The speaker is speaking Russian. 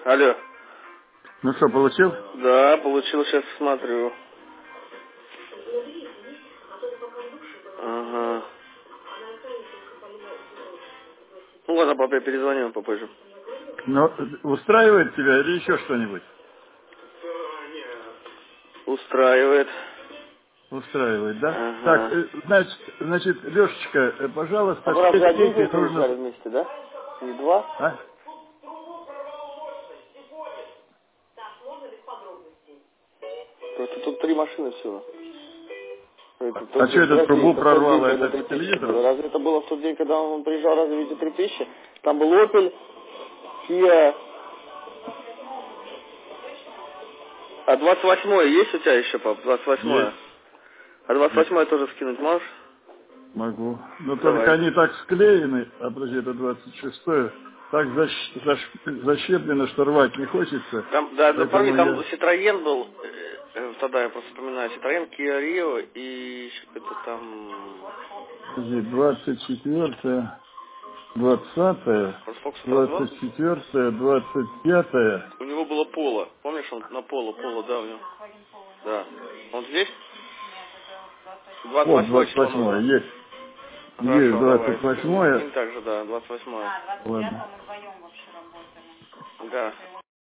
Алло. Ну что, получил? Да, получил, сейчас смотрю. Ага. Ну ладно, папа, я перезвоню попозже. Ну, устраивает тебя или еще что-нибудь? Устраивает. Устраивает, да? Так, Ага. значит, Лешечка, А пожалуйста, вы 6 разве один копий день приезжали нужно... вместе, да? Не два? А? Просто тут 3 машины всего. Это А тот что день, это подожди, трубу это тот день, прорвало? когда Это по 3000 было. телевизору? Разве это было в тот день, когда он приезжал, разве видео 3000? Там был Opel, Kia. А 28-е есть у тебя еще, пап? 28-е? Есть. А 28-е тоже скинуть можешь? Могу. Но только Давай. они так склеены, а подожди, это 26-е, так защеплено, что рвать не хочется. Там, да, ну помни, Поэтому там я... Citroёn был, тогда я просто вспоминаю, Citroёn, Kia Rio и еще какой-то там... Подожди, 24-е, 20-е, Фокус Трансвал. 24-е, 25-е. У него было поло. Помнишь, он на поло, да, у него. Да. Он здесь? Вот, 28 число 28-е, нужно. есть. Есть Хорошо, давай. 28-е. Скинь также, да, 28. Ладно. Да.